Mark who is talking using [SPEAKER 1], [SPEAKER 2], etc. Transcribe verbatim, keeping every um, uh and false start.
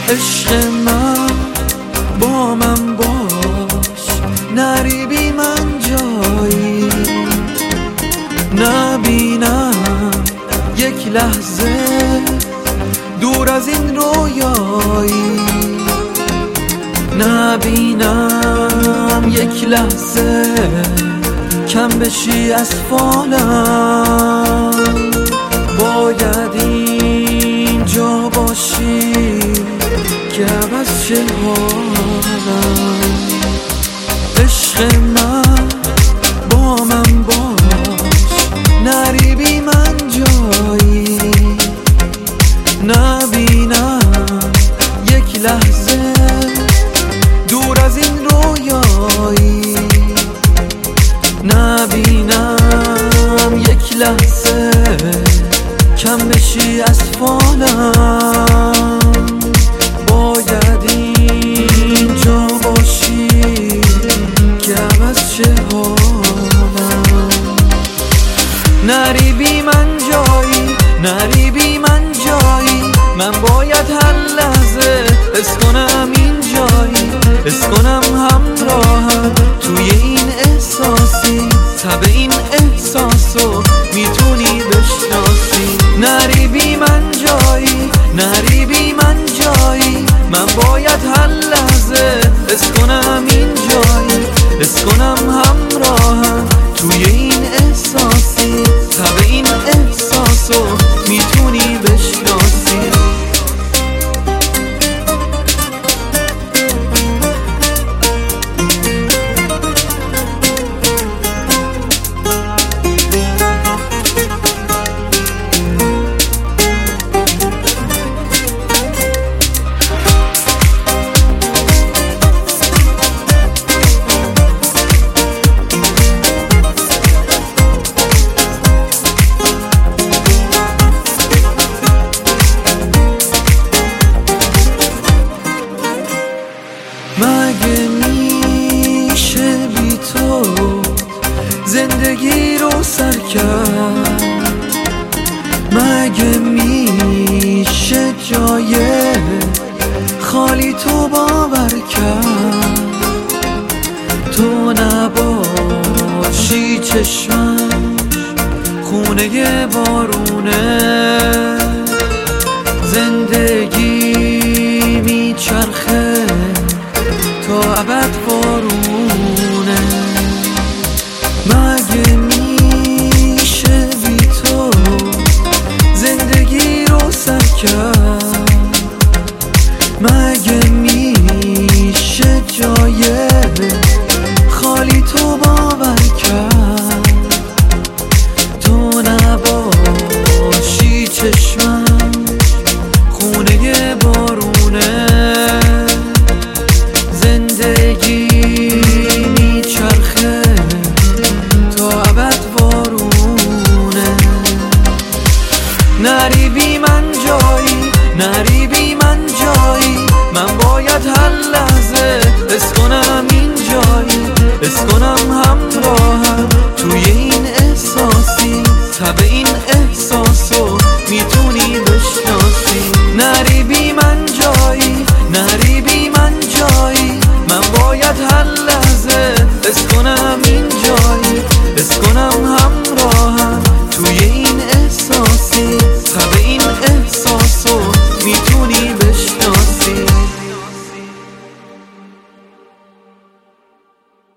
[SPEAKER 1] عشق من با من باش، نری بی من جایی، نبینم یک لحظه دور از این رویایی، نبینم یک لحظه کم بشی از فالم. باید اینجا باشی که عوض شه حالم. عشق من با من باش، نری بی من جایی، نبینم یک لحظه دور از این رویایی، نبینم یک لحظه کم بشی از فالم. باید اینجا باشی که عوض شه حالم. نری بی من جایی، نری بی من جایی، من باید هر لحظه حس کنم این جایی، حس کنم همراهم توی این احساسی، تب این احساسو میتونی بشناسی. نری بی من جایی، نری بی من جایی، من باید هر لحظه حس کنم این جایی، حس کنم همراهم توی این احساسی، تب این احساسو میتونی بشناسی. مگه میشه بی تو زندگی رو سر کرد؟ مگه میشه جای خالی تو باور کرد؟ تو نباشی چشمم خونه بارونه، زندگی میچرخه تا ابد